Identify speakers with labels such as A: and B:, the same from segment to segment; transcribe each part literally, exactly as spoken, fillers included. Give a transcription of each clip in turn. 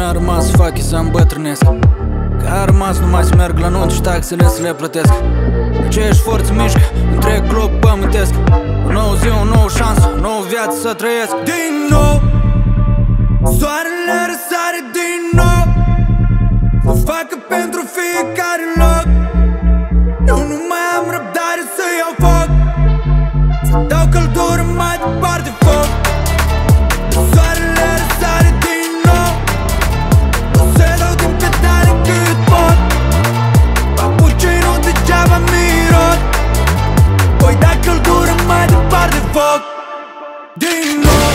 A: mi-a rămas să fac e să îmbătrânesc, că a rămas numai să merg la nunți și taxele să le plătesc. Aceeași forță mișcă întreg glob pământesc. O nouă zi, o nouă șansă, o nouă viață să trăiesc. Din nou soarele răsare din nou, o facă pentru fiecare loc. Eu nu mai am răbdare să iau foc, să dau căldură mai departe foc. Soarele răsare din nou, o să dau din pedale cât pot. Papucii nu degeaba mirot, voi da căldură mai departe foc. Din nou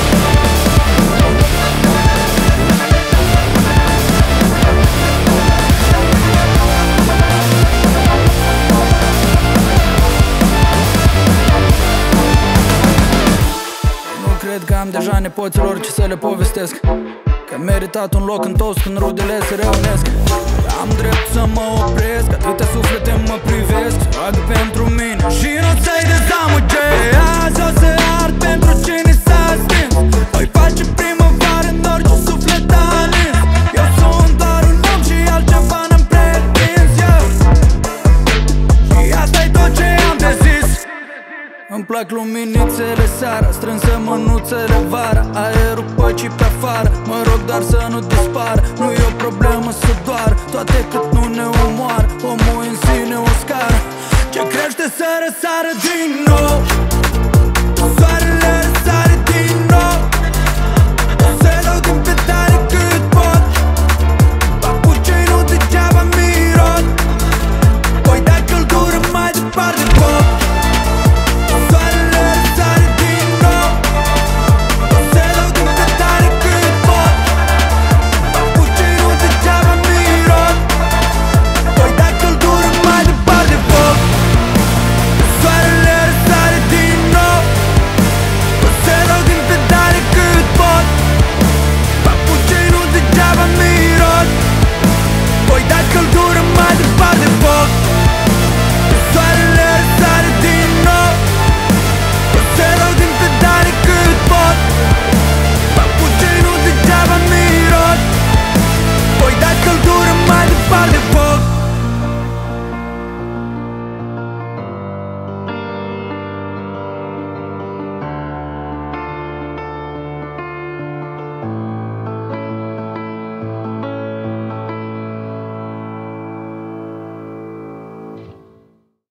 A: cred că am deja nepoților ce să le povestesc, că am meritat un loc în toți când rudele se reunesc. Am drept să mă opresc, atâtea suflete mă privesc, se roagă pentru mine și nu ți-ai dezamăge. Azi o să ard pentru cine s-a stins, voi face primăvară în orice suflet a nins. Eu sunt doar un om și altceva n-am pretins eu, și asta-i tot ce am de zis. Îmi plac luminițele seara, strânse mânuțele vara, aerul păcii pe afară, mă rog doar să nu dispară. Nu e o problemă să doar, toate cât nu ne omoară. Omul în sine o scară ce crește să răsară din nou.